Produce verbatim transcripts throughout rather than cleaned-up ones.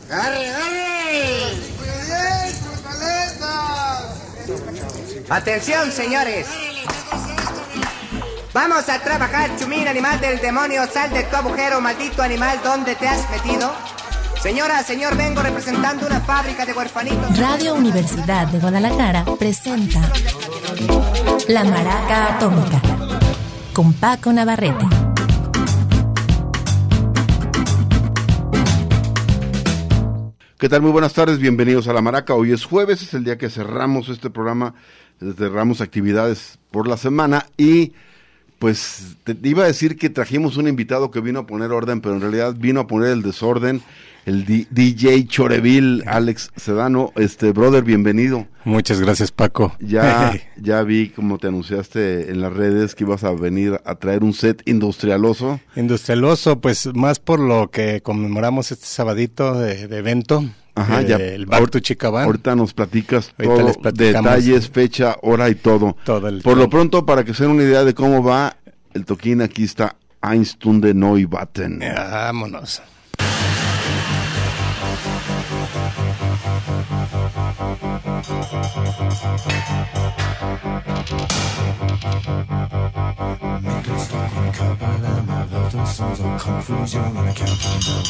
¡Arre, arre! Atención, señores. Vamos a trabajar, chumín, animal del demonio. Sal de tu agujero, maldito animal. ¿Dónde te has metido? Señora, señor, vengo representando una fábrica de huerfanitos. Radio Universidad de Guadalajara presenta La Maraca Atómica con Paco Navarrete. ¿Qué tal? Muy buenas tardes, bienvenidos a La Maraca. Hoy es jueves, es el día que cerramos este programa, cerramos actividades por la semana y pues te iba a decir que trajimos un invitado que vino a poner orden, pero en realidad vino a poner el desorden, el D- DJ Chorevil, Alex Sedano. Este, brother, bienvenido. Muchas gracias, Paco. Ya, ya vi como te anunciaste en las redes que ibas a venir a traer un set industrialoso. Industrialoso, pues más por lo que conmemoramos este sabadito de, de evento. Ajá, eh, ya. El Bar Tu Chicabán. Ahorita nos platicas Ahorita todo, les platicamos, detalles, fecha, hora y todo. todo el por todo. lo pronto, para que se den una idea de cómo va el toquín, aquí está Eins Stunde Neubauten. Vámonos. Mittelstock und Körperlärme wird es unsere Konfusion und Erkenntnis.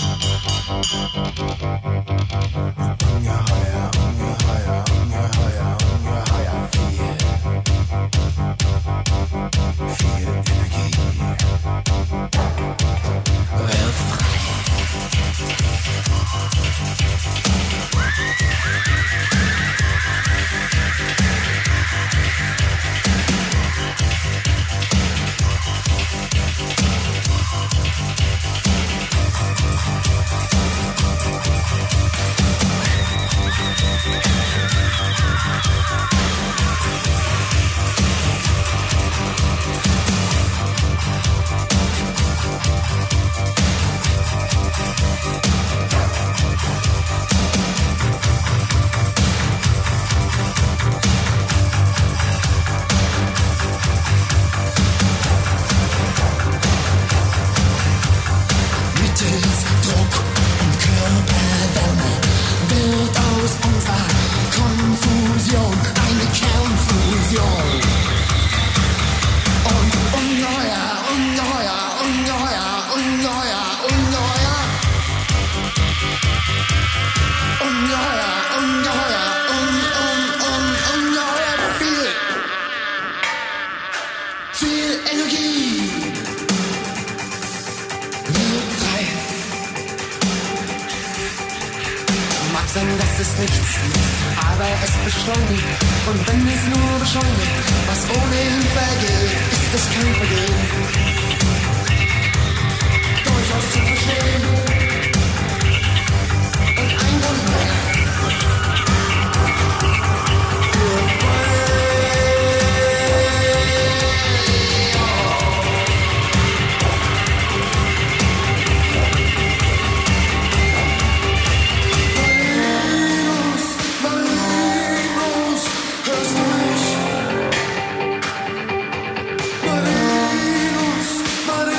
Ungeheuer, ungeheuer, ungeheuer, ungeheuer viel. Viel Energie. Wird frei. But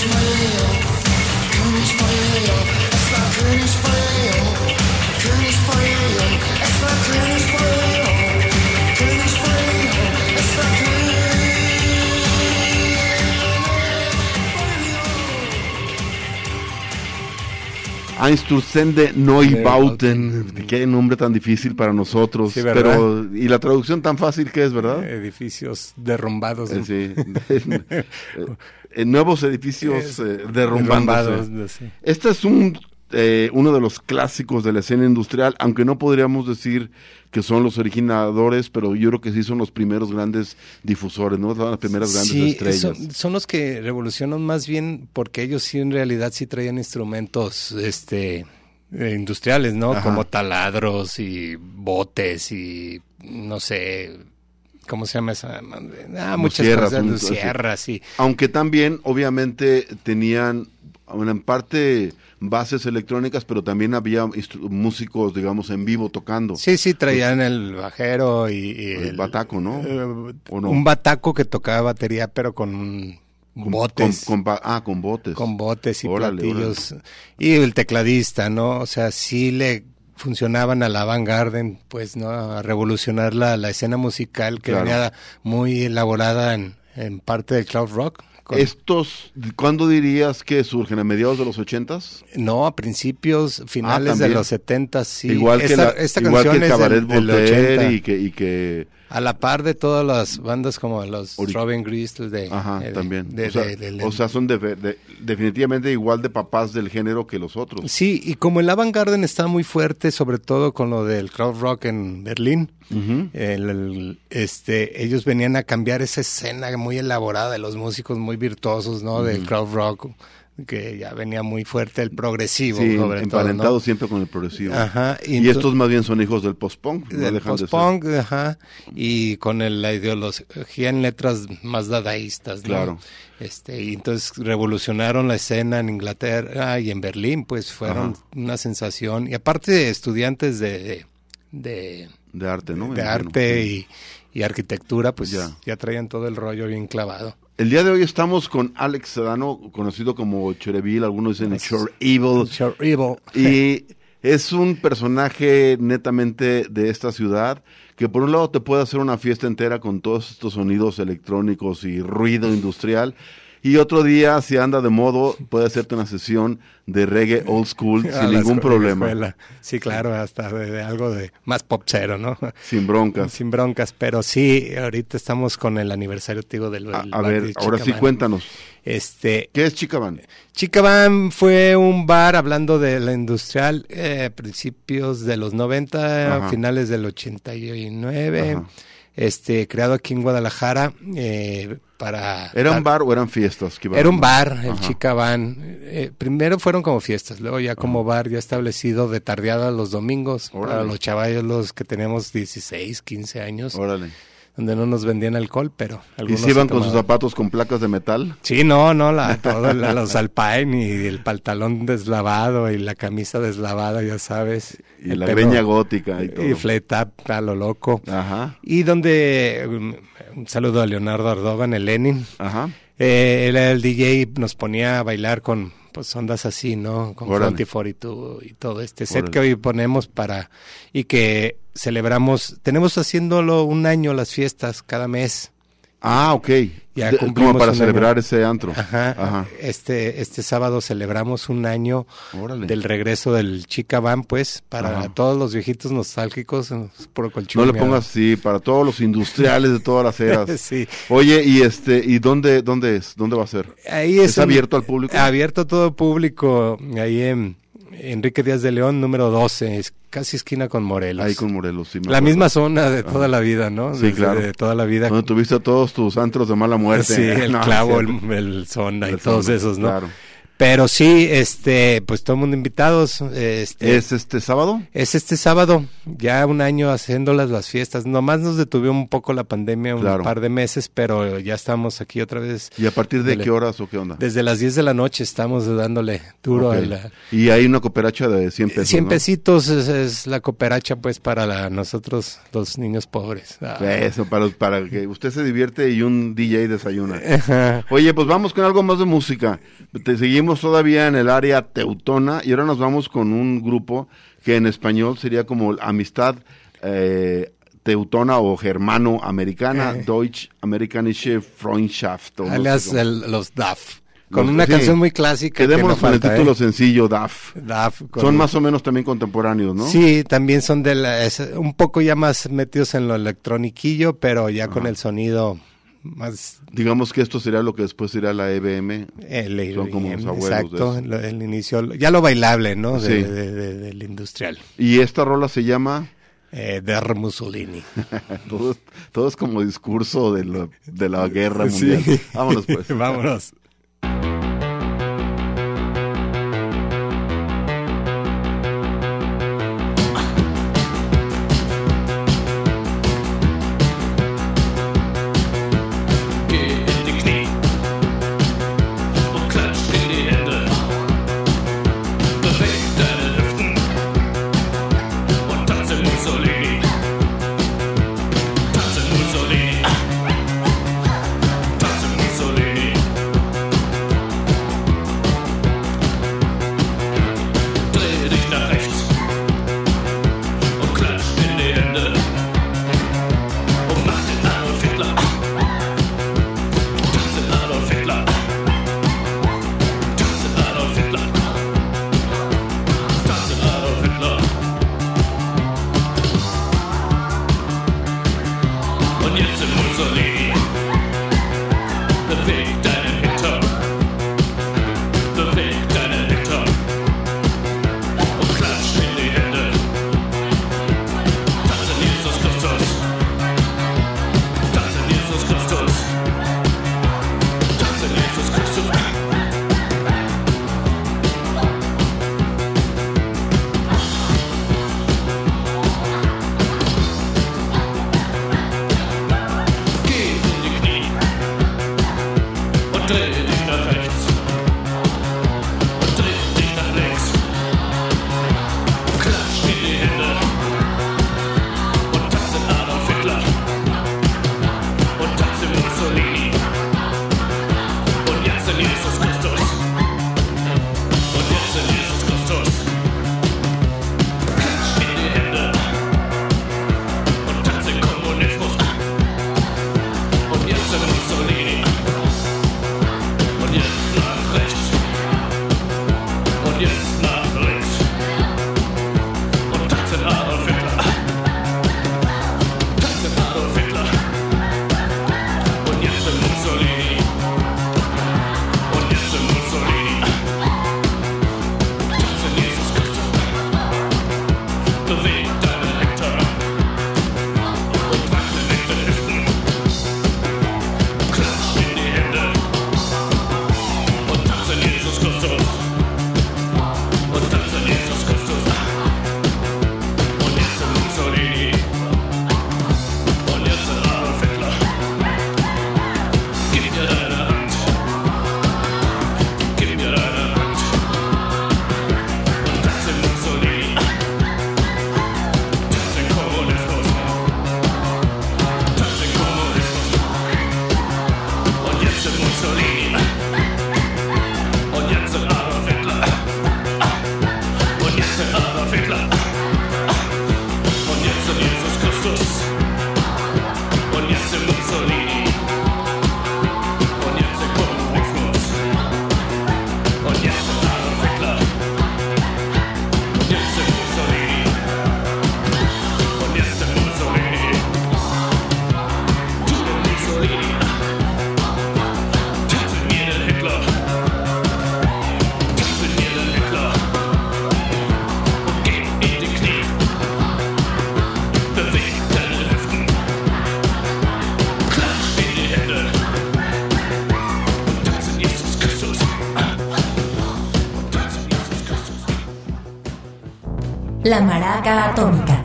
Einstürzende Neubauten, qué nombre tan difícil para nosotros, sí, pero y la traducción tan fácil que es, ¿verdad? Edificios derrumbados. Eh, sí, eh, eh, nuevos edificios eh, derrumbándose. derrumbados, sí. Este es un eh, uno de los clásicos de la escena industrial, aunque no podríamos decir que son los originadores, pero yo creo que sí son los primeros grandes difusores, ¿no? Son las primeras grandes sí, estrellas. Son, son los que revolucionan más bien porque ellos sí en realidad sí traían instrumentos este eh, industriales, ¿no? Ajá. Como taladros y botes y no sé, ¿cómo se llama esa? Ah, muchas sierras, cosas, un- sierras, sí. Aunque también, obviamente, tenían, bueno, en parte, bases electrónicas, pero también había instru- músicos, digamos, en vivo tocando. Sí, sí, traían el bajero y, y El bataco, ¿no? eh, ¿O no? Un bataco que tocaba batería, pero con Con- botes. Con, con ba- ah, con botes. Con botes y Órale, platillos. Y el tecladista, ¿no? O sea, sí le funcionaban a la Avant-Garde, pues, ¿no? A revolucionar la, la escena musical que Claro. venía muy elaborada en, en parte del cloud rock. Con- Estos, ¿cuándo dirías que surgen? ¿A mediados de los ochentas? No, a principios, finales también. de los setentas, sí. igual que, esta, la, esta igual que canción el es Cabaret del, del Voltaire ochenta. y que, y que A la par de todas las bandas como los Ori- Robin Gristle de... ajá, de- también. de- o sea, de- de- de- o sea, son de- de- definitivamente igual de papás del género que los otros. Sí, y como el Avant-Garde está muy fuerte, sobre todo con lo del crowd rock en Berlín, Ujú. el- el- este, ellos venían a cambiar esa escena muy elaborada de los músicos muy virtuosos, ¿no? Del crowd rock, que ya venía muy fuerte el progresivo, Sí, sobre todo, emparentado ¿no? siempre con el progresivo. Ajá, Y, ento- estos más bien son hijos del post-punk. no del dejan de ser. post-punk, ajá, y con el- la ideología en letras más dadaístas, ¿no? Claro. Este, y entonces revolucionaron la escena en Inglaterra y en Berlín, pues fueron Ajá. una sensación. Y aparte de estudiantes de, de, De arte, ¿no? Me de imagino. arte Sí. y, y arquitectura, pues Ya. ya. traían todo el rollo bien clavado. El día de hoy estamos con Alex Sedano, conocido como Chereville, algunos dicen Shore Evil. Sure Evil. Y es un personaje netamente de esta ciudad que por un lado te puede hacer una fiesta entera con todos estos sonidos electrónicos y ruido industrial, y otro día, si anda de modo, puede hacerte una sesión de reggae old school A sin la ningún escuela- problema, escuela. Sí, claro, hasta de, de algo de más popcero, ¿no? sin broncas. Sin broncas, pero sí, ahorita estamos con el aniversario, te digo, del A, del a bar ver, de ahora sí Chicaban. cuéntanos, Este, ¿qué es Chicaban? Chicaban fue un bar, hablando de la industrial, eh, principios de los noventa, Ajá. finales del ochenta y nueve, Ajá. este, creado aquí en Guadalajara, eh, para... ¿Era un dar- bar o eran fiestas? que iban Era un a- bar, el Ajá. Chicaban. Eh, primero fueron como fiestas, luego ya como bar ya establecido de tardeada los domingos, Órale. para los chavalos los que tenemos dieciséis, quince años, Órale. donde no nos vendían alcohol, pero ¿Y algunos si iban se con sus tomaban. zapatos con placas de metal? Sí, no, no, la, todo, la- los alpine y el pantalón deslavado y la camisa deslavada, ya sabes. Y el la pelo- greña gótica y todo. Y fleta a lo loco. Ajá, Y donde, un, un saludo a Leonardo Ardogan, el Lenin. ajá. Eh, él era el D J, nos ponía a bailar con pues ondas así, ¿no? Con Órale. Fronty cuarenta y dos y todo este set Órale. que hoy ponemos para, y que celebramos, tenemos haciéndolo un año las fiestas cada mes. Ah, ok. Ya De- cumplimos como para un celebrar año. ese antro. Ajá. Ajá. Este, este sábado celebramos un año Órale. del regreso del Chicaban, pues, para Ajá. todos los viejitos nostálgicos, es puro No colchón. le pongas así, para todos los industriales de todas las eras. Sí. Oye, y este, ¿y dónde, dónde es? ¿Dónde va a ser? Ahí es, ¿Es un- abierto al público? Abierto a todo público, ahí en Enrique Díaz de León, número doce, es casi esquina con Morelos. Ahí con Morelos, sí. me La acuerdo. misma zona de toda la vida, ¿no? Sí, Desde claro. De toda la vida. Donde tuviste todos tus antros de mala muerte. Sí, el No, clavo, sí. el, el zona y El todos Zona, esos, ¿no? claro. Pero sí, este, pues todo el mundo invitados. Este, ¿Es este sábado? Es este sábado, ya un año haciéndolas las fiestas. Nomás nos detuvo un poco la pandemia, un Claro. par de meses, pero ya estamos aquí otra vez. ¿Y a partir de Dele. qué horas o qué onda? Desde las diez de la noche estamos dándole duro Ok. a la... Y hay una cooperacha de cien pesos, cien ¿no? pesitos es, es la cooperacha, pues, para la, nosotros, los niños pobres. Ah. Eso, para, para que usted se divierte y un D J desayuna. Ajá. Oye, pues vamos con algo más de música. Te seguimos todavía en el área teutona y ahora nos vamos con un grupo que en español sería como Amistad eh, Teutona o Germano-Americana, Eh. Deutsch-Amerikanische Freundschaft. o no sé Alias cómo. el- los D A F. Con Los- una sí. canción muy clásica. Quedémonos que con no el falta, título ¿eh? sencillo, D A F. D A F, con- Son más o menos también contemporáneos, ¿no? Sí, también son de la, es un poco ya más metidos en lo electroniquillo, pero ya con el sonido más Digamos que esto sería lo que después sería la E B M. el, Son como los abuelos exacto, de eso. lo- el inicio, ya lo bailable, ¿no? De, Sí. de- de- del industrial. Y esta rola se llama... Eh, Der Mussolini. todo, es, todo es como discurso de, lo- de la guerra Sí. mundial. Vámonos pues. Vámonos. Geh in die Knie und klatsch in die Hände. Beweg deine Hüften und tanze Mussolini. Tanze Mussolini. Tanze Mussolini. La Maraca Atómica.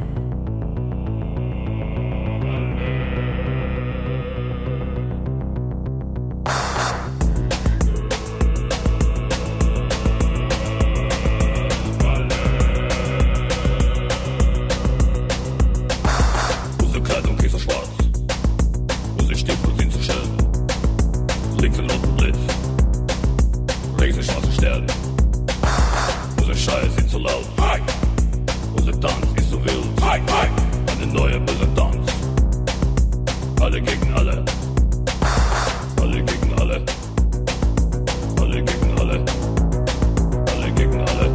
Unsere Kleidung ist so schwarz, unsere Stiefel sind so schön. Links ein roter Blitz, rechts ein schwarzer Stern. Unsere Schreie sind so laut, unser Tanz ist so wild. Eine neue böse Tanz. Alle gegen alle, alle gegen alle, alle gegen alle, alle gegen alle,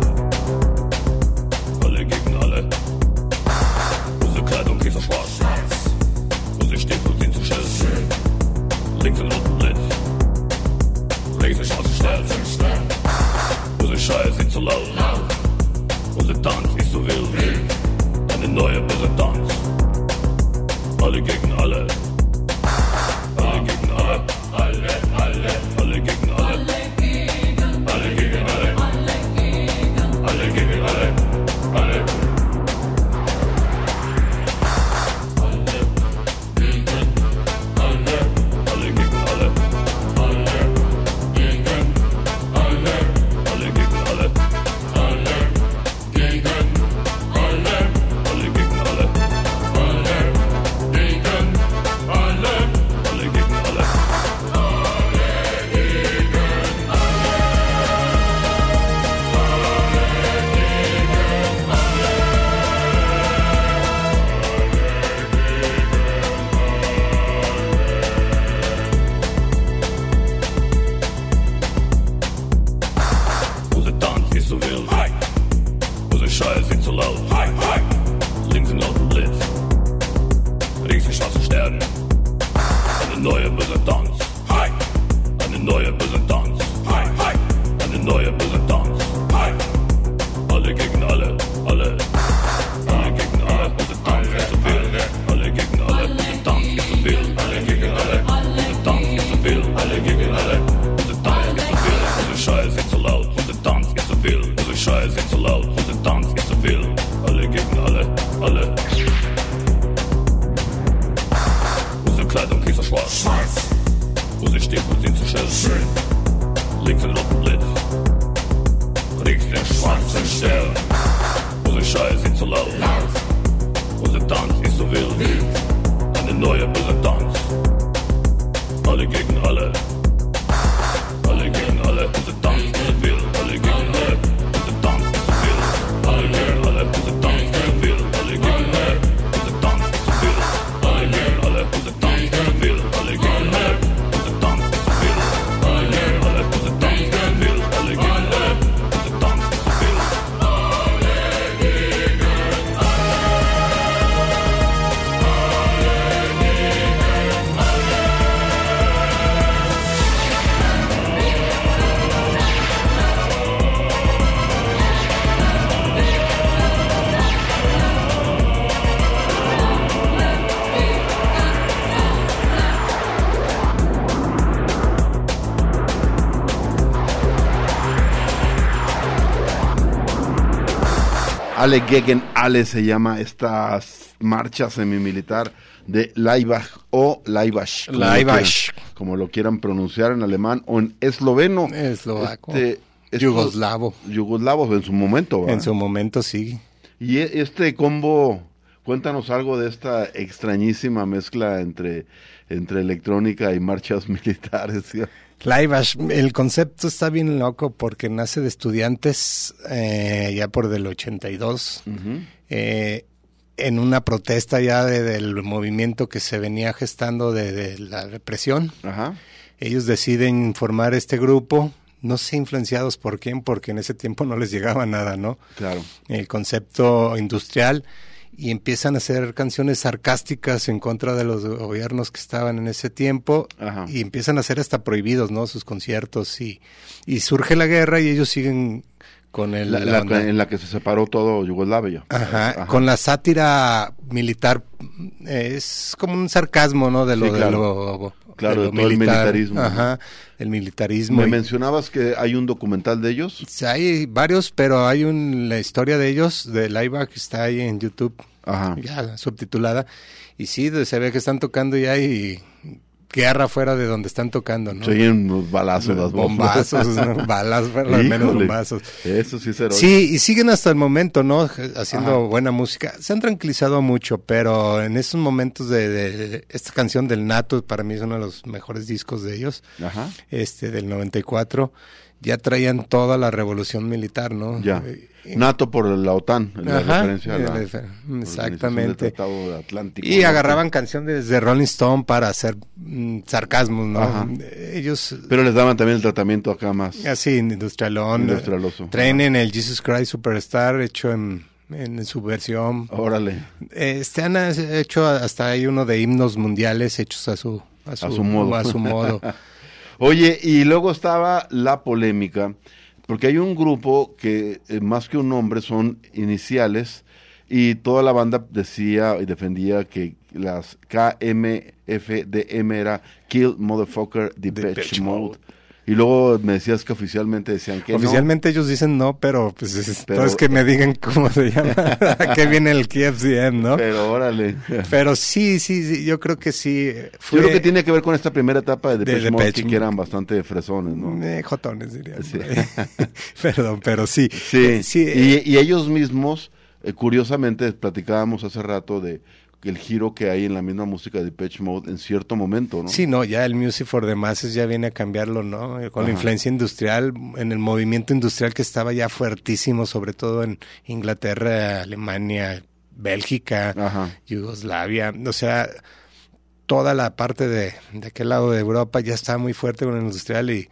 alle gegen alle. Unsere Kleidung ist so schwarz, unsere Stiefel sind so schön. Links ein roter Blitz, rechts ein schwarzer Stern. Unsere Schreie sind so laut, unser Tanz ist so wild. Eine neue böse Tanz. Alle gegen alle, alle gegen alle, alle, alle, alle gegen alle, alle gegen alle, alle gegen alle, alle. Alle gegen alle se llama esta marcha semimilitar de Laibach o Laibach, como, Laibach. como lo quieran pronunciar en alemán o en esloveno. Eslovaco. Este, estos- Yugoslavo. Yugoslavos en su momento, ¿verdad? En su momento sí. Y e- este combo, cuéntanos algo de esta extrañísima mezcla entre, entre electrónica y marchas militares. ¿Sí? Laibach, el concepto está bien loco porque nace de estudiantes eh, ya por del ochenta y dos, Ujú. eh, en una protesta ya de- del movimiento que se venía gestando de, de la represión. Ajá. Ellos deciden formar este grupo, no sé influenciados por quién, porque en ese tiempo no les llegaba nada, ¿no? Claro. El concepto industrial, y empiezan a hacer canciones sarcásticas en contra de los gobiernos que estaban en ese tiempo. Ajá. Y empiezan a ser hasta prohibidos, ¿no? Sus conciertos, y, y surge la guerra y ellos siguen con el... La- la la- onda. en la que se separó todo Yugoslavia. Ajá, Ajá. con la sátira militar, eh, es como un sarcasmo, ¿no? De lo, Sí, claro. de lo Claro, de de todo el militarismo. Ajá, el militarismo. Me y- mencionabas que hay un documental de ellos. Sí, hay varios, pero hay un, la historia de ellos, de live que está ahí en YouTube, Ajá. ya subtitulada. Y sí, de- se ve que están tocando ya y guerra fuera de donde están tocando, ¿no? Se oyen unos balazos, las bombas. bombazos, ¿no? Balas, por lo menos Híjole, bombazos. Eso sí es heroico. Sí, y siguen hasta el momento, ¿no? Haciendo Ajá. buena música. Se han tranquilizado mucho, pero en estos momentos de, de- de esta canción del Nato, para mí es uno de los mejores discos de ellos, Ajá. este del noventa y cuatro, ya traían toda la revolución militar, ¿no? Ya. Eh, NATO por la OTAN, en la Ajá, referencia a la eh, refer- Organización exactamente. del Tratado Atlántico. Y Norte. agarraban canciones de Rolling Stone para hacer mm, sarcasmos, ¿no? Ajá. Ellos Pero les daban también el tratamiento acá más. así industrialón, Industrialoso. traen en el Jesus Christ Superstar hecho en, en su versión. Órale. Este han hecho hasta hay uno de himnos mundiales hechos a su a su, A su modo. a su modo. Oye, y luego estaba la polémica, porque hay un grupo que eh, más que un nombre son iniciales, y toda la banda decía y defendía que las K M F D M era Kill Motherfucker Depeche Depeche Mode. Mode. Y luego me decías que oficialmente decían que Oficialmente ellos dicen no, pero pues es, Pero- es que me digan cómo se llama, a qué viene el K F D M, no. ¿no? Pero órale. Pero sí, sí, sí, yo creo que sí. Fue Yo creo que tiene que ver con esta primera etapa de Depeche, De Mode, Depeche que eran bastante fresones, ¿no? Eh, jotones, diría. Sí. Perdón, pero sí. Sí, Eh, sí, eh, y, y ellos mismos, eh, curiosamente, platicábamos hace rato de el giro que hay en la misma música de Depeche Mode en cierto momento, ¿no? sí, no, ya el Music for the Masses ya viene a cambiarlo, ¿no? Eh, Con la Ajá. influencia industrial, en el movimiento industrial que estaba ya fuertísimo, sobre todo en Inglaterra, Alemania, Bélgica, Ajá. Yugoslavia, o sea, toda la parte de, de aquel lado de Europa ya estaba muy fuerte con el industrial y,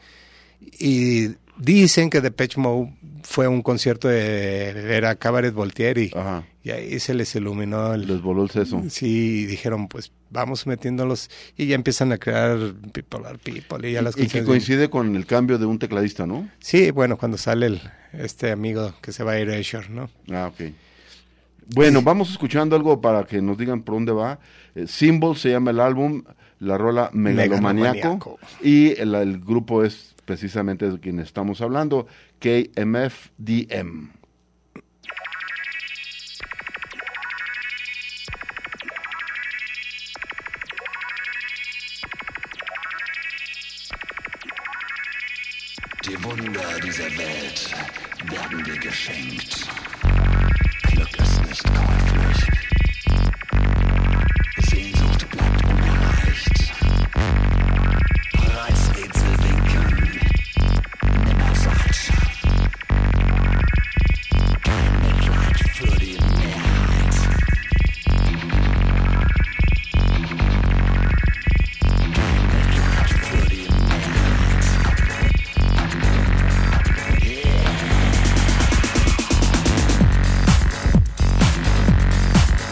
y dicen que Depeche Mode fue un concierto de, era Cabaret Voltaire y, Ajá. y ahí se les iluminó el... Les voló el seso. Sí, y dijeron, pues vamos metiéndolos y ya empiezan a crear People Are People y ya las Y, y que canciones- coincide con el cambio de un tecladista, ¿no? Sí, bueno, cuando sale el, este amigo que se va a Erasure, ¿no? Ah, ok. Bueno, vamos escuchando algo para que nos digan por dónde va. Eh, Symbol se llama el álbum, la rola Megalomaniaco, Megalomaniaco. y el, el grupo es precisamente de quien estamos hablando, K M F D M. Die Wunder dieser Welt werden dir geschenkt. Glück ist nicht käuflich. Sehnsucht bleibt unerreicht. Reizrätsel winken. Nimmersatt. Kein Mitleid für die Mehrheit. Kein Mitleid für die Mehrheit. Yeah.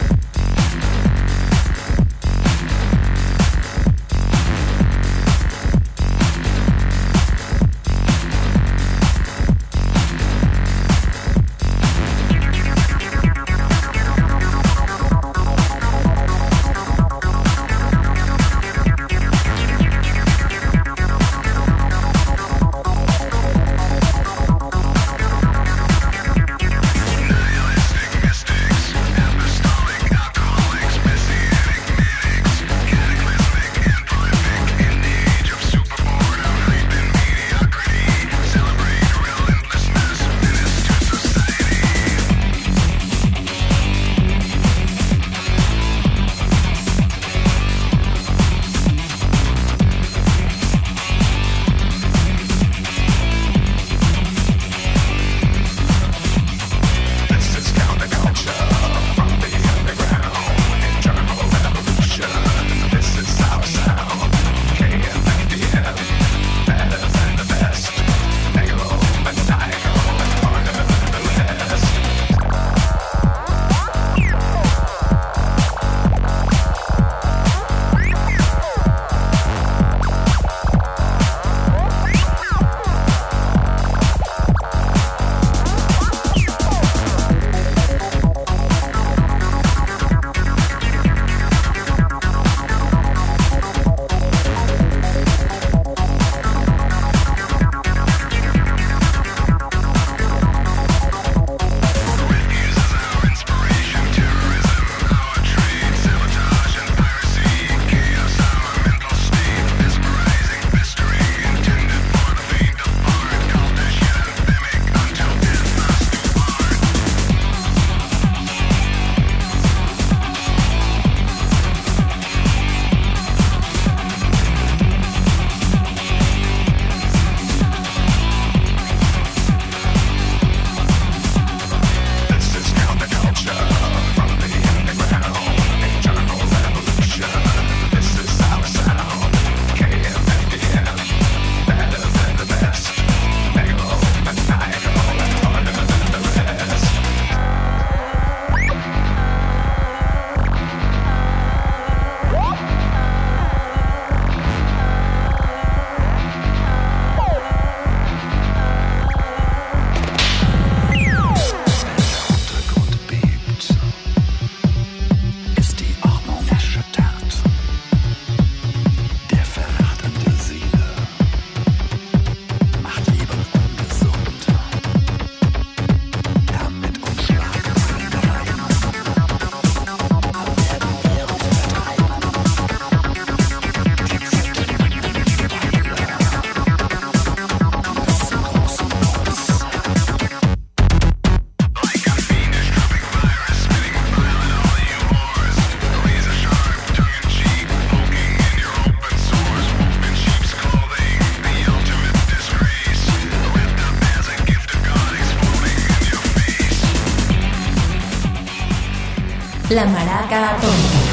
La Maraca Atómica.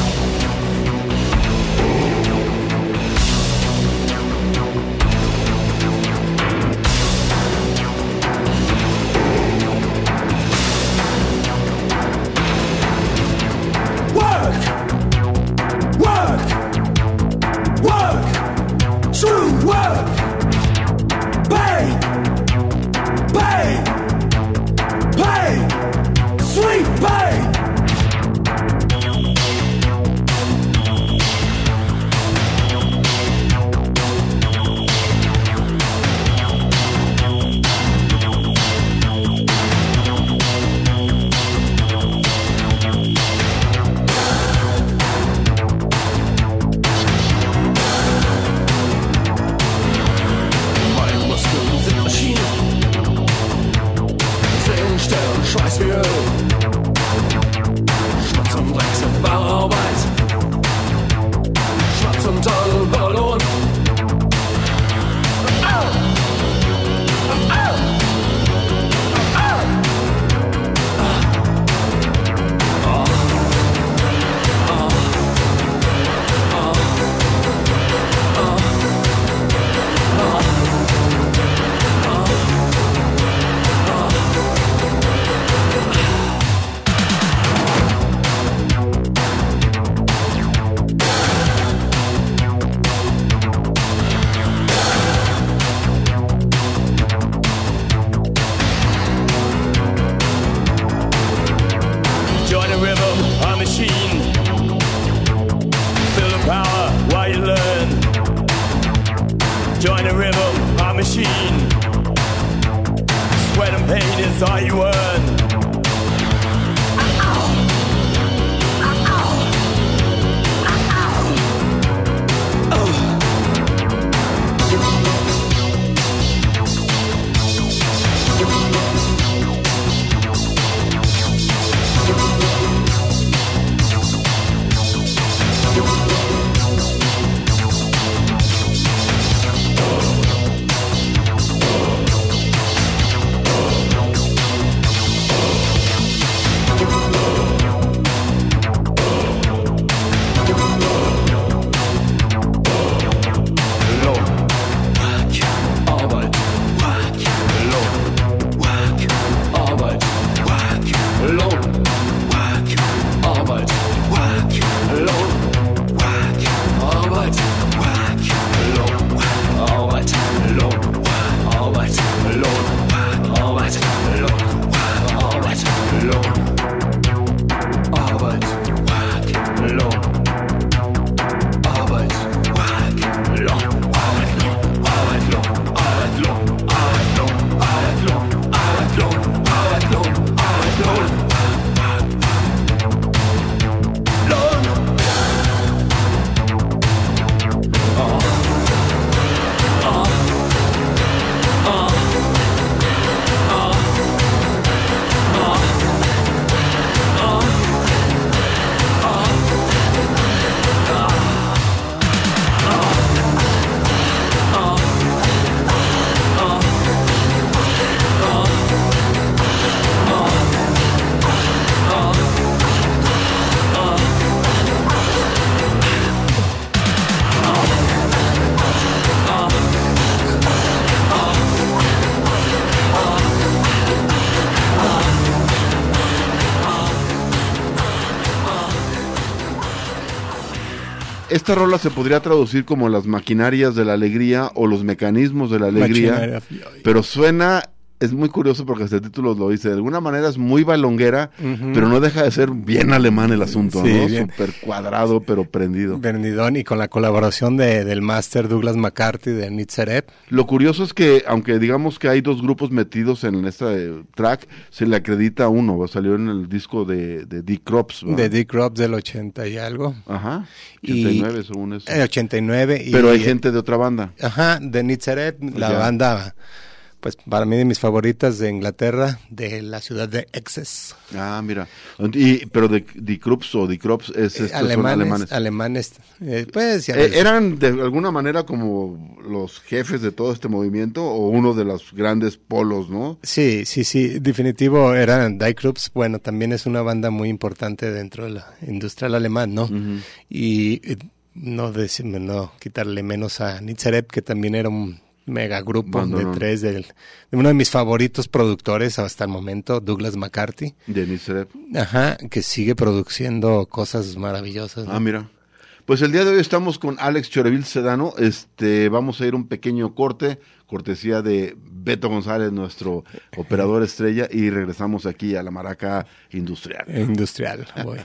Esta rola se podría traducir como las maquinarias de la alegría o los mecanismos de la alegría, pero suena, es muy curioso porque este título lo dice, de alguna manera es muy balonguera, uh-huh. pero no deja de ser bien alemán el asunto, sí, ¿no? Súper cuadrado, pero prendido. Prendidón, y con la colaboración de, del máster Douglas McCarthy de Nitzareb. Lo curioso es que, aunque digamos que hay dos grupos metidos en este track, se le acredita a uno, ¿va? Salió en el disco de, de Dick Crops, ¿va? De Dick Crops del ochenta y algo. Ajá, ochenta y nueve y, según eso. Eh, ochenta y nueve. Pero y, hay gente de otra banda. Ajá, de Nitzareb, la ya. banda... pues para mí de mis favoritas de Inglaterra, de la ciudad de Essex. Ah, mira. Y, pero de Die Krups o Die Krups es estos alemanes, son alemanes. Alemanes. Eh, pues, ya Eh, ves. ¿Eran de alguna manera como los jefes de todo este movimiento o uno de los grandes polos, no? Sí, sí, sí, definitivo eran Die Krups. Bueno, también es una banda muy importante dentro de la industrial alemán, ¿no? Ujú. Y eh, no decirme, no quitarle menos a Nitzerep, que también era un megagrupo Bandonón. de tres del, de uno de mis favoritos productores hasta el momento, Douglas McCarthy. De Nitzerep. Ajá, que sigue produciendo cosas maravillosas, ¿no? Ah, mira. Pues el día de hoy estamos con Alex Chorevil Sedano. Este, vamos a ir un pequeño corte, cortesía de Beto González, nuestro operador estrella, y regresamos aquí a la Maraca Industrial. Industrial, voy.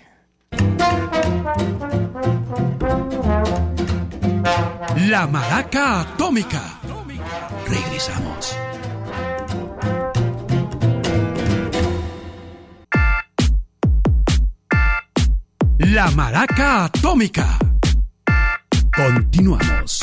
La Maraca Atómica. Regresamos. La Maraca Atómica. Continuamos.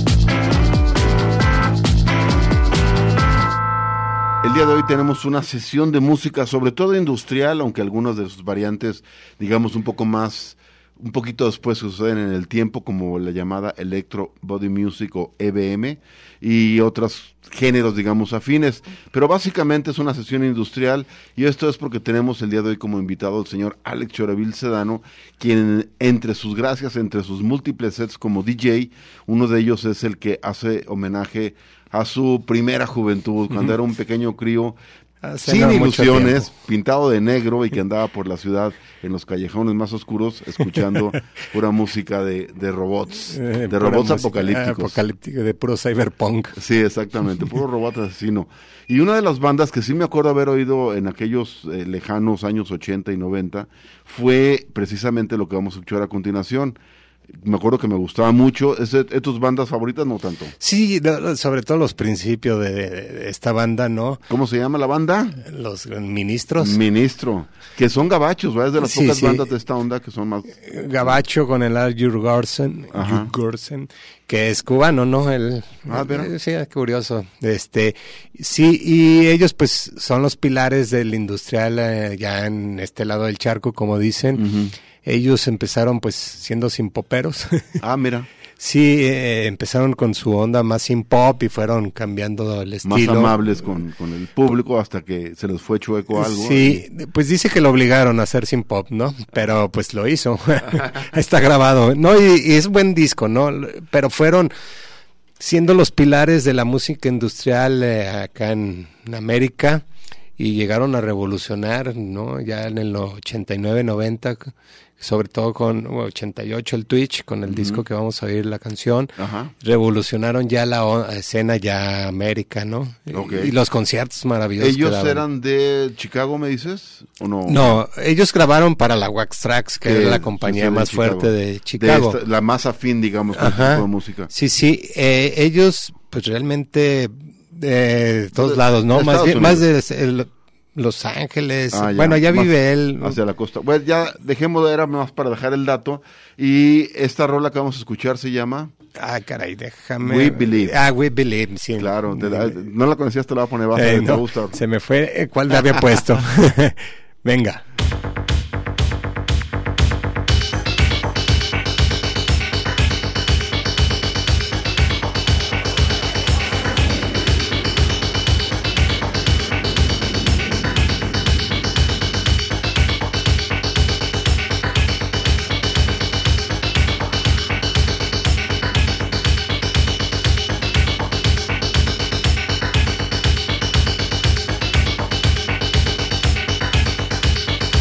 El día de hoy tenemos una sesión de música, sobre todo industrial, aunque algunas de sus variantes, digamos, un poco más, un poquito después suceden en el tiempo, como la llamada Electro Body Music o E B M, y otros géneros, digamos, afines. Pero básicamente es una sesión industrial, y esto es porque tenemos el día de hoy como invitado al señor Alex Chorevil Sedano, quien entre sus gracias, entre sus múltiples sets como D J, uno de ellos es el que hace homenaje a su primera juventud, cuando era un pequeño crío, Hace sin no mucho ilusiones, tiempo. pintado de negro y que andaba por la ciudad en los callejones más oscuros escuchando pura música de, de robots, Eh, de pura robots música, apocalípticos. apocalíptico, de puro cyberpunk. Sí, exactamente, puro robot asesino. Y una de las bandas que sí me acuerdo haber oído en aquellos eh, lejanos años ochenta y noventa fue precisamente lo que vamos a escuchar a continuación. Me acuerdo que me gustaba mucho. ¿Es de, de tus bandas favoritas? No tanto. Sí, no, no, sobre todo los principios de, de- de esta banda, ¿no? ¿Cómo se llama la banda? Los ministros. Ministro. Que son gabachos, ¿verdad? Es de las Sí, pocas sí. bandas de esta onda que son más... Gabacho con el Al Jurgensen, Ajá. Jurgensen, que es cubano, ¿no? El, Ah, ¿verdad? eh, sí, curioso. Este, sí, y ellos pues son los pilares del industrial eh, ya en este lado del charco, como dicen. Ujú. Ellos empezaron pues siendo simpoperos. Ah, mira. Sí, eh, empezaron con su onda más sin pop y fueron cambiando el Más estilo. amables con, con el público hasta que se les fue chueco algo. Sí, pues dice que lo obligaron a hacer sin pop, ¿no? Pero pues lo hizo. Está grabado. No, y, y es buen disco, ¿no? Pero fueron siendo los pilares de la música industrial eh, acá en, en América y llegaron a revolucionar, ¿no? Ya en el ochenta y nueve, noventa, sobre todo con ochenta y ocho el Twitch, con el disco que vamos a oír la canción. Ajá. Revolucionaron ya la o- escena ya América, ¿no? Y- Ok. Y, los conciertos maravillosos que ¿Ellos daban. eran de Chicago, me dices? ¿O no? No, ellos grabaron para la Wax Trax, que Que era la compañía sucede en más Chicago. fuerte de Chicago. De esta- la más afín, digamos, con este Ajá. tipo de música. Sí, sí, eh, ellos pues realmente de todos De- lados, ¿no? de Más Estados bien, más de Unidos. el- Los Ángeles. Ah, ya, Bueno, allá más vive él. Hacia la costa. Bueno, ya dejemos de era más para dejar el dato. Y esta rola que vamos a escuchar se llama... Ah, caray, déjame. We Believe. Ah, We Believe, sí. Claro, te la- no la conocías, te la voy a poner baja, Eh, te va a no, gustar. se me fue. eh, ¿Cuál le había puesto? Venga. We'll be right back.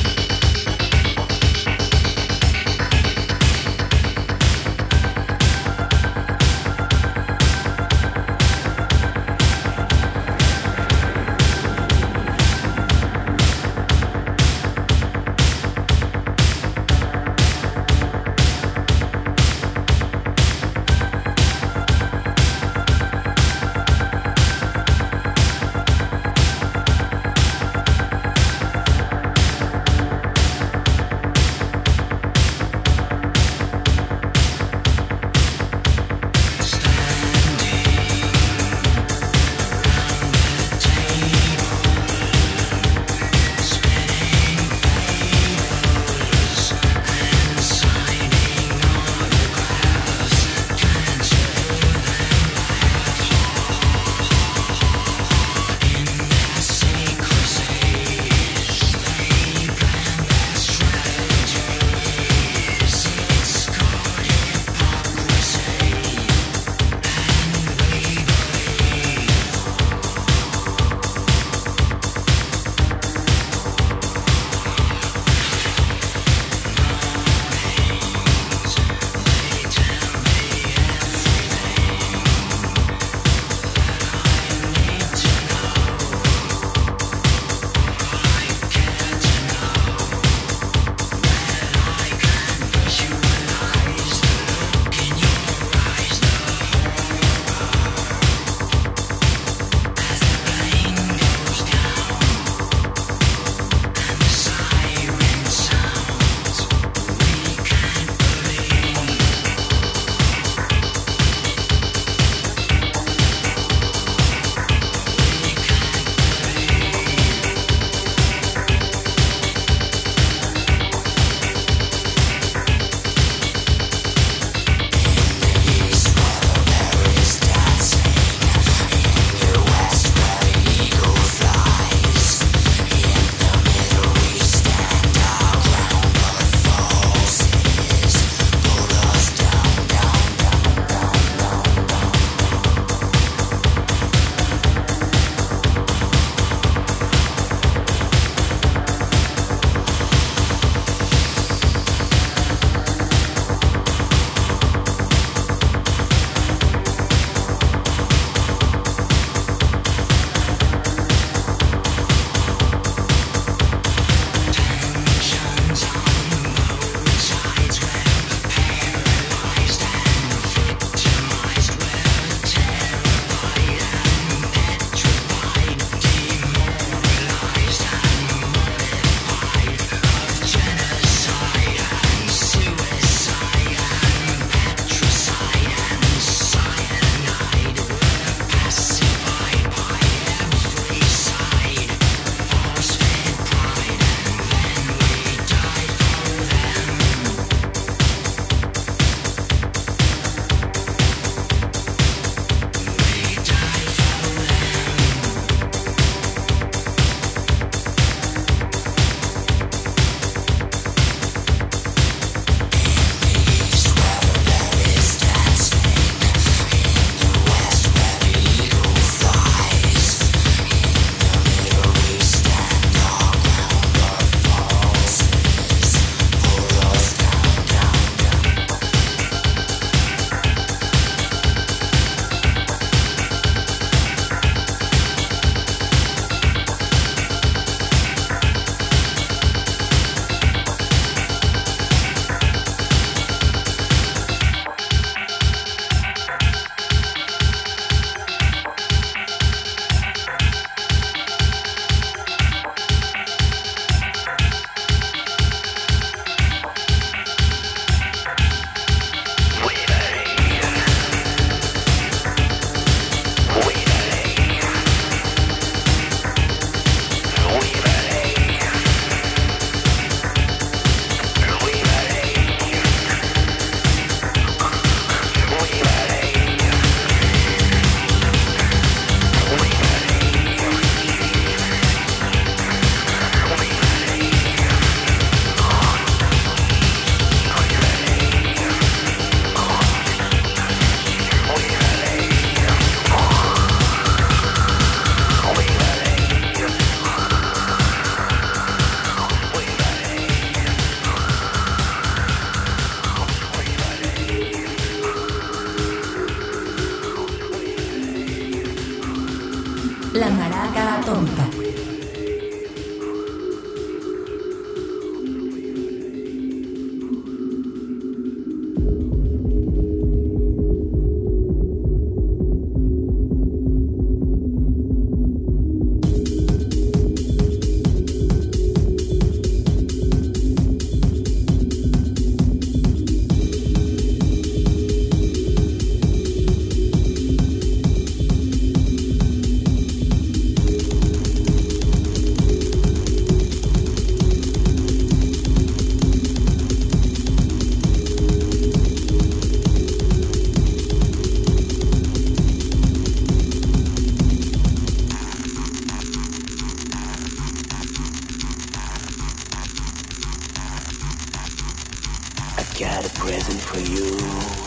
got a present for you.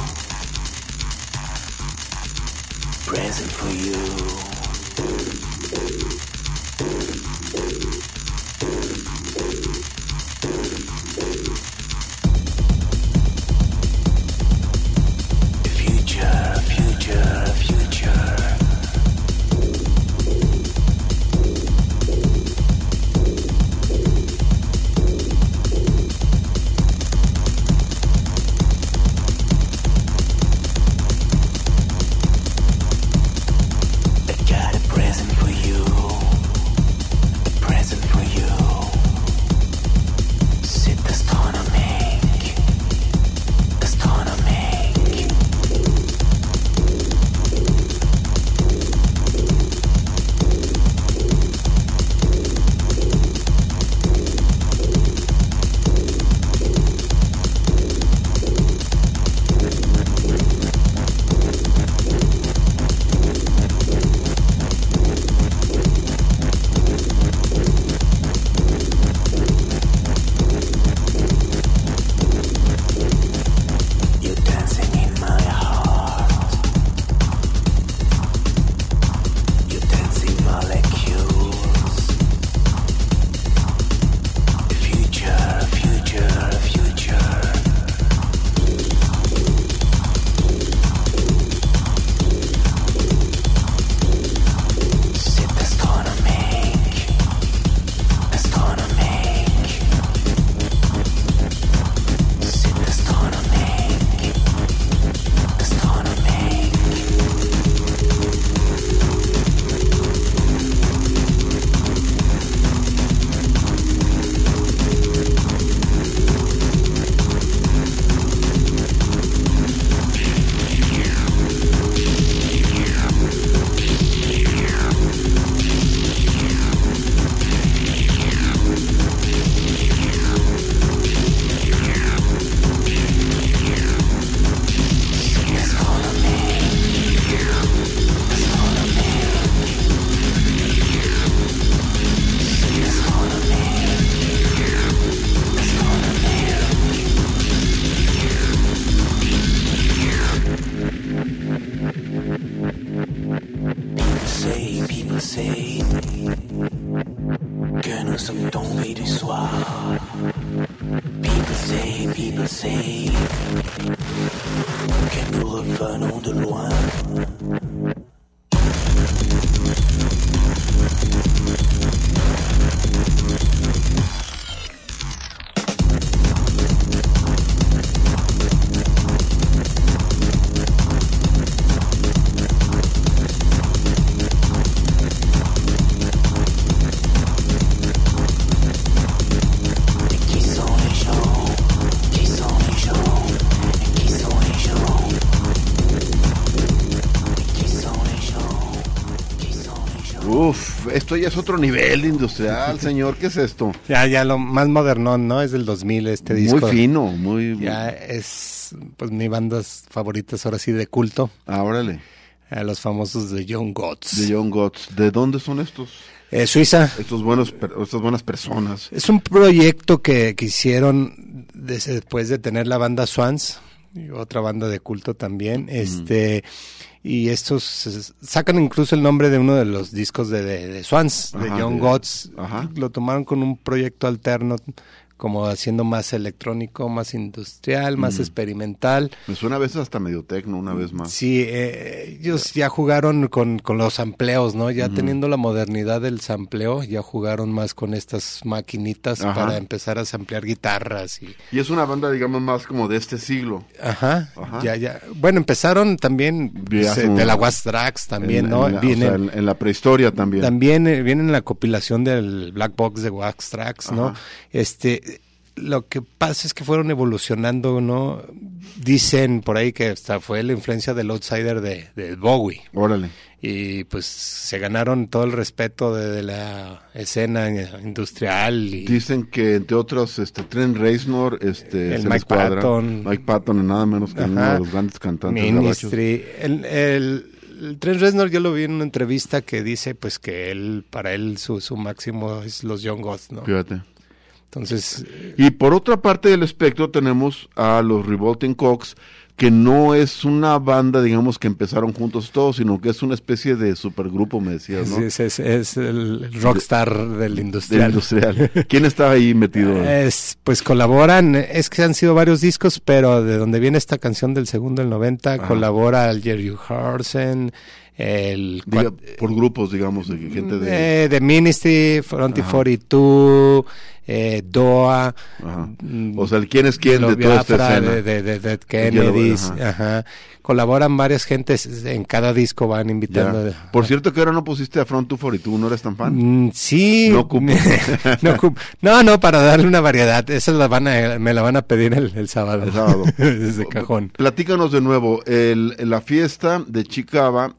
Present for you. Future, future, future. Esto ya es otro nivel de industrial, señor. ¿Qué es esto? Ya, ya lo más modernón, ¿no? Es del dos mil este disco. Muy fino, muy... Ya es, pues, mis bandas favoritas ahora sí de culto. Ah, órale. A los famosos de Young Gods. De Young Gods. ¿De dónde son estos? Eh, Suiza. Estos buenos, estas buenas personas. Es un proyecto que, que hicieron desde, después de tener la banda Swans, y otra banda de culto también. Este... Mm. Y estos sacan incluso el nombre de uno de los discos de, de, de Swans, ajá, de Young de, Gods. Ajá. Lo tomaron con un proyecto alterno, como haciendo más electrónico, más industrial, más mm. experimental. Me suena a veces hasta medio tecno, una vez más. Sí, eh, ellos ya jugaron con, con los sampleos, ¿no? Ya mm. teniendo la modernidad del sampleo, ya jugaron más con estas maquinitas ajá. para empezar a samplear guitarras. Y... y es una banda, digamos, más como de este siglo. Ajá, ajá. ya, ya. Bueno, empezaron también se, de la Wax Trax también, en, ¿no? En la, vienen, o sea, en, en la prehistoria también. También eh, viene en la compilación del Black Box de Wax Trax, ¿no? Ajá. Este... Lo que pasa es que fueron evolucionando, ¿no? Dicen por ahí que hasta fue la influencia del Outsider de, de Bowie. Órale. Y pues se ganaron todo el respeto de, de la escena industrial. Y dicen que entre otros, este Trent Reznor, este, el se Mike Patton, Mike Patton, nada menos que ajá, uno de los grandes cantantes Ministry. El, el, el Trent Reznor yo lo vi en una entrevista que dice pues que él, para él su, su máximo es los Young Gods, ¿no? Fíjate. Entonces... Y por otra parte del espectro tenemos a los Revolting Cocks, que no es una banda, digamos, que empezaron juntos todos, sino que es una especie de supergrupo, me decías, ¿no? Es, es, es el rockstar de, del industrial. Del industrial. ¿Quién está ahí metido? Es, pues colaboran, es que han sido varios discos, pero de donde viene esta canción del segundo del noventa, Ajá. colabora el Jerry Harsen, el... Diga, por grupos, digamos, de gente de... Eh, The Ministry, Fronty cuarenta y dos, eh, Doa. Ajá. O sea, el quién es quién de toda esta escena. De, de, de, de Kennedys, ajá. ajá. Colaboran varias gentes, en cada disco van invitando. Ya. Por cierto que ahora no pusiste a Front dos cuarenta y dos, ¿no eres tan fan? Mm, sí. No ocupo. no, ocupo. no, no, para darle una variedad. Esa la van a, me la van a pedir el, el sábado. El sábado. Desde cajón. Platícanos de nuevo, el, la fiesta de Chicaba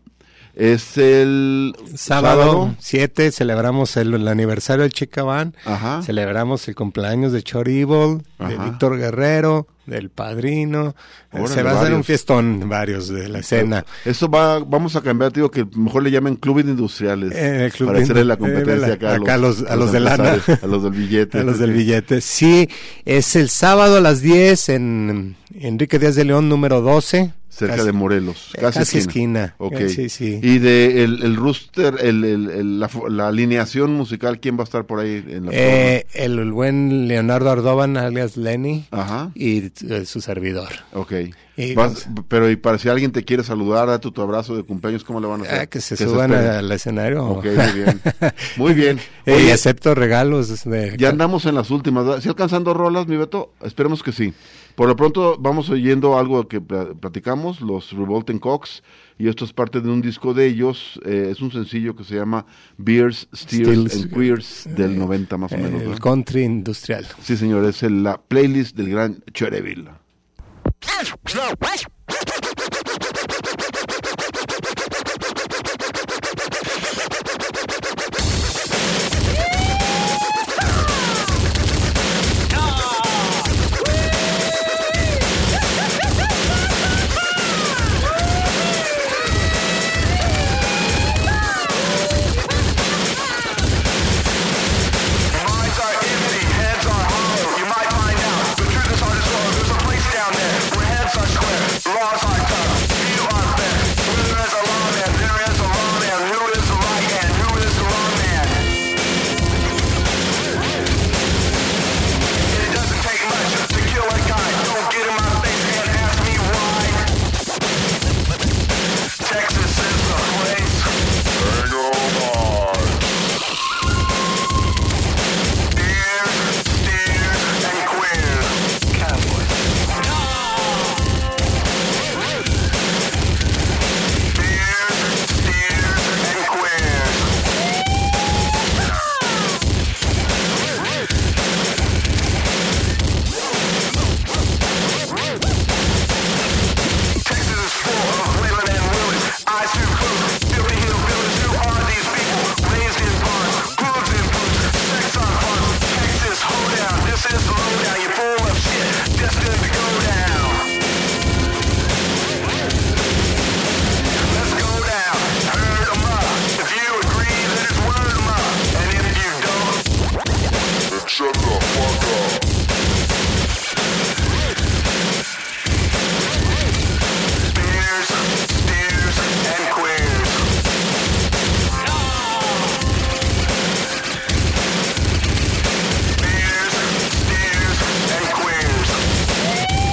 es el sábado siete, celebramos el, el aniversario del Chicaban, Ajá. celebramos el cumpleaños de Chor Evil, de Víctor Guerrero, del Padrino. Órale, se va a hacer varios. un fiestón, varios de la escena. Eso va, vamos a cambiar, digo que mejor le llamen clubes industriales, Eh, el club para hacerle la eh, competencia la- acá, acá a los, a los de empresarios, lana. a los del billete. A los del billete. Sí, es el sábado a las diez en Enrique Díaz de León, número doce. Cerca Casi- de Morelos, eh, casi, casi esquina. esquina. Ok. Eh, sí, sí. Y de el, el rooster, el, el, el- la, fo- la alineación musical, ¿quién va a estar por ahí en la Eh, el, el buen Leonardo Ardoban, alias Lenny, Ajá. y eh, su servidor. Ok. Y Vas- vamos- pero y para si alguien te quiere saludar, date tu abrazo de cumpleaños, ¿cómo le van a hacer? Ah, que se suban esperen? al escenario. Ok, muy bien. Muy bien. Eh, Oye, y acepto regalos. De, ya andamos en las últimas, ¿verdad? ¿Sí alcanzando rolas, mi Beto? Esperemos que sí. Por lo pronto vamos oyendo algo que pla- platicamos, los Revolting Cocks, y esto es parte de un disco de ellos, eh, es un sencillo que se llama Beers, Steers Stills, and Queers del noventa más o menos. el ¿no? country industrial. Sí, señor, es el- la playlist del gran Chereville. Minds are empty, heads are hollow. You might find out the truth is hard to swallow. There's a place down there where heads are square, laws are tough, few are fair. Where there is a lawman, there is a lawman. Who is the right man? Who is the wrong man? It doesn't take much to kill a guy. Don't get in my face and ask me why. Texas is the place. Hang on. Steers, steers, and queers. Cowboy. Steers, steers, and queers. Texas is full of Waylon and Willis. Eyes too close. Filthy hillbillies. Who are these people? Raised in barns. Hooves and boots. Sex on farms. Texas hoedown. This is the lowdown. You're full of shit. Destined to go down. Let's go down. Herd 'em up. If you agree, then it's word 'em up. And if you don't, then shut the fuck up. Spears, steers, and queers. Spears, steers, and queers.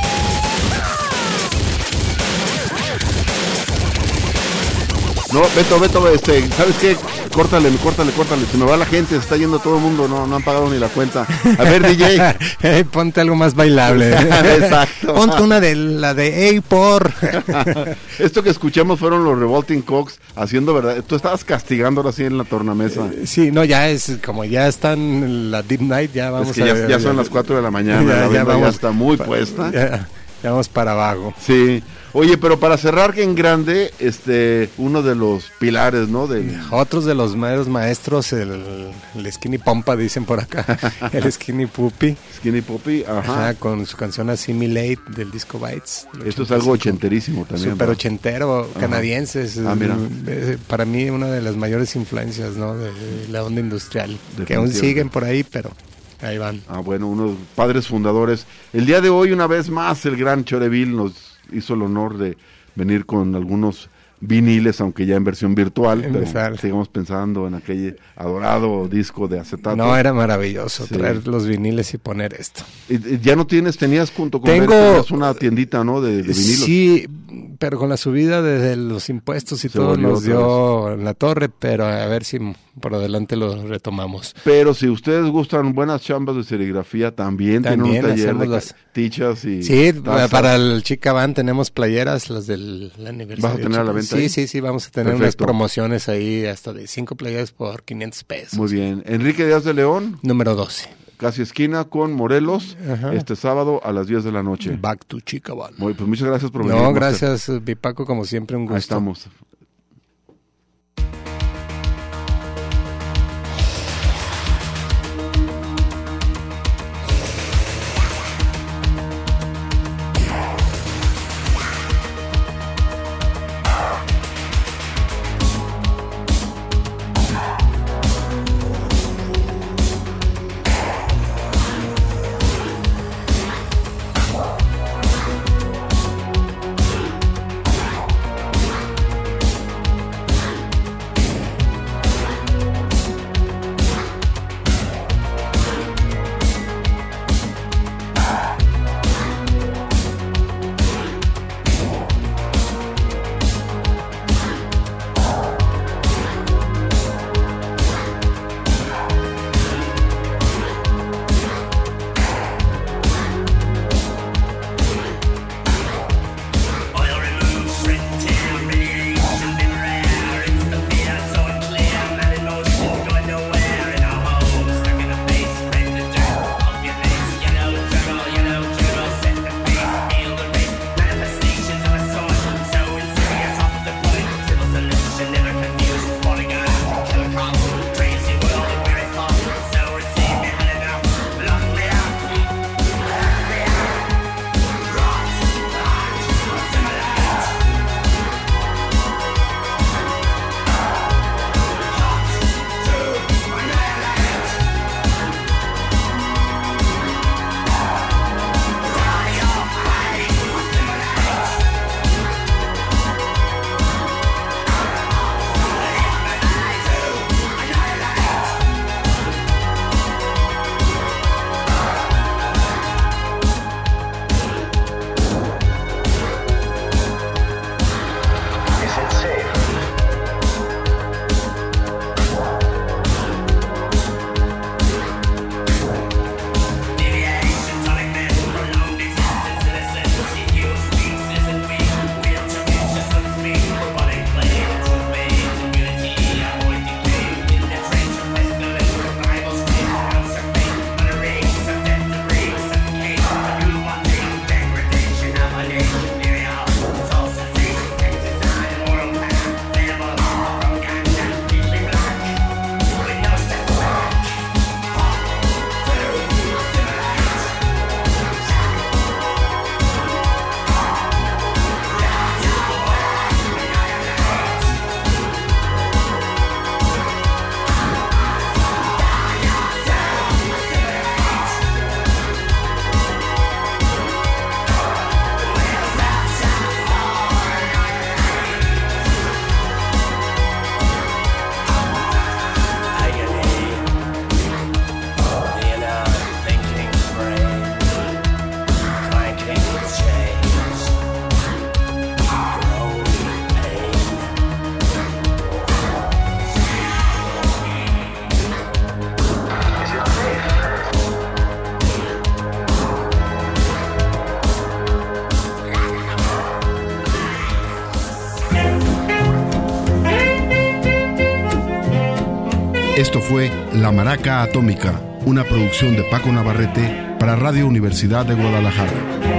No, Beto, Beto, este, ¿sabes qué? Córtale, córtale, córtale, se me va la gente, se está yendo todo el mundo, no, no han pagado ni la cuenta. A ver, D J. Eh, ponte algo más bailable. Exacto. Ponte una de la de Ey por. Esto que escuchamos fueron los Revolting Cocks haciendo verdad. Tú estabas castigando ahora sí en la tornamesa. Sí, no, ya es como ya están en la Deep Night, ya vamos Es que a ya, ya son las cuatro de la mañana, Ya- la ya venda ya, vamos está muy pa- puesta. Ya, ya vamos para abajo. Sí. Oye, pero para cerrar que en grande, este, uno de los pilares, ¿no? Del, Otros de los meros maestros, el, el Skinny Pompa, dicen por acá, el Skinny Puppy, Skinny Puppy, ajá. ajá, con su canción Assimilate del disco Bites. del Esto es ochenta y algo cinco. ochenterísimo también. Super ¿no? ochentero, canadiense. es, Ah, mira. eh, Para mí una de las mayores influencias, ¿no? De, de la onda industrial. Que aún Definitivamente. siguen por ahí, pero Ahí van. Ah, bueno, unos padres fundadores. El día de hoy, una vez más, el gran Choreville nos hizo el honor de venir con algunos viniles, aunque ya en versión virtual, pero Empezar. sigamos pensando en aquel adorado disco de acetato. No, era maravilloso Sí. traer los viniles y poner esto. Y, y ya no tienes, tenías junto con Tengo- él, tenías una tiendita, ¿no? De, de vinilos. Sí, pero con la subida de los impuestos y Se todo volvió nos otra dio en la torre, pero a ver si por adelante lo retomamos. Pero si ustedes gustan buenas chambas de serigrafía, también, tienen También un taller hacemos de las- tichas y Sí, tazas. para el Chica Van tenemos playeras, las del aniversario. ¿Vas a tener a la venta Sí, ahí? sí, sí, vamos a tener unas Perfecto. promociones ahí hasta de cinco playeras por quinientos pesos. Muy bien. Enrique Díaz de León, Número doce. casi esquina con Morelos, Ajá. este sábado a las diez de la noche. Back to Chica Van. Muy, pues muchas gracias por venir. No, Master. gracias, Bipaco, como siempre, un gusto. Ahí estamos. Esto fue La Maraca Atómica, una producción de Paco Navarrete para Radio Universidad de Guadalajara.